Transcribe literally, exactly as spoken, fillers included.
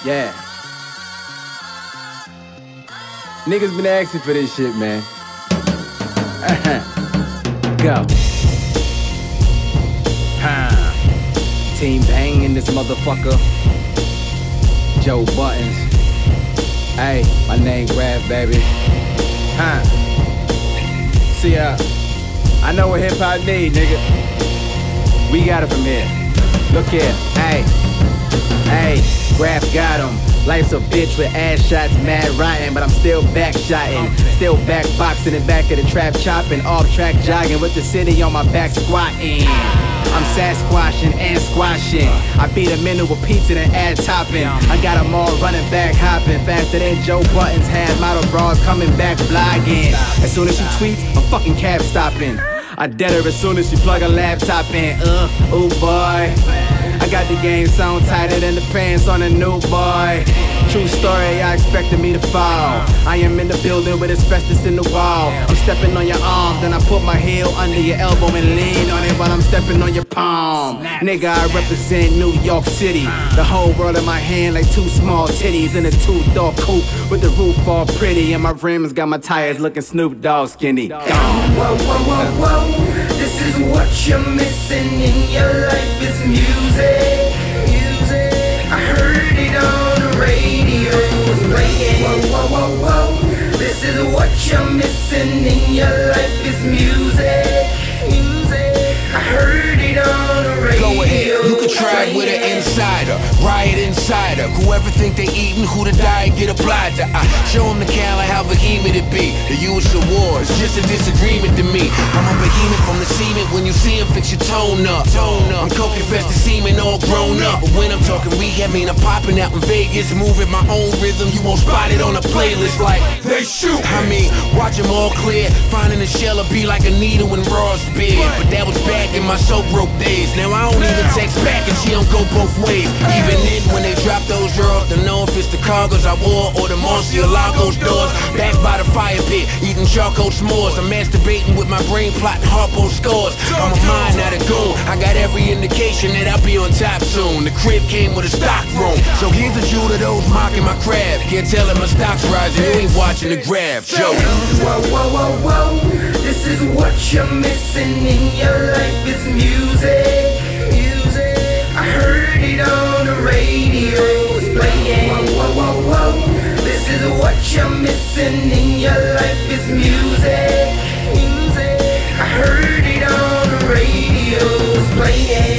Yeah. Niggas been asking for this shit, man. Go. Huh. Team Bang in this motherfucker. Joe Buttons. Hey, my name Graf, baby. Huh. See ya. I know what hip hop need, nigga. We got it from here. Look here. Hey. Hey. Graf got him. Life's a bitch with ass shots, mad rotten, but I'm still back shotting. Still back boxing in back of the trap chopping. Off track jogging with the city on my back squatting. I'm Sasquatching and squashing. I beat them into a pizza and add topping. I got them all running back hopping faster than Joe Buttons had model bras coming back vlogging. As soon as she tweets, I'm fucking cab stopping. I dead her as soon as she plug her laptop in. Uh, oh boy. I got the game sewn tighter than the pants on a new boy. True story, I expected me to fall. I am in the building with asbestos in the wall. I'm stepping on your arm, then I put my heel under your elbow and lean on it while I'm stepping on your palm. Nigga, I represent New York City. The whole world in my hand like two small titties in a two-door coupe with the roof all pretty. And my rims got my tires looking Snoop Dogg skinny. Whoa, whoa, whoa, whoa. This is what you're missing in your life is music. Music. I heard it on the radio. It's playing. Whoa, whoa, whoa, whoa. This is what you're missing in your life is music. Music. I heard it on the radio. Go ahead, you can try it with an insider, riot insider. Whoever think they eatin', who to die, get applied to. I show them the Cali, how behemoth it be. The U S awards, just a disagreement to me. I'm a behemoth from the cement. When you see him, fix your tone up. Tone up. I'm coke infested semen, all grown up. But when I'm talking rehab, mean I'm popping out in Vegas, moving my own rhythm. You won't spot it on a playlist like they shoot. I mean, watch them all clear. Finding a shell will be like a needle in Ross beard. But that was back in my so broke days. Now I don't even text back and she don't go both ways. Even then, when they drop those drawers, to know if it's the cargos I wore or the Murcielago's doors. Back by the fire pit, eating charcoal s'mores. I'm masturbating with my brain plotting Harpo scores. I'm a mind, not a goon. I got every indication that I'll be on top soon. The crib came with a stock room. So here's a Jew to those mocking my craft. Can't tell if my stock's rising, you ain't watching the graph. Joe. Whoa, whoa, whoa, whoa. This is what you're missing in your life is music. Music. I heard it on the radio. It's playing. Whoa, whoa, whoa, whoa. This is what you're missing in your life is music. Music. I heard it on the radio. It's playing.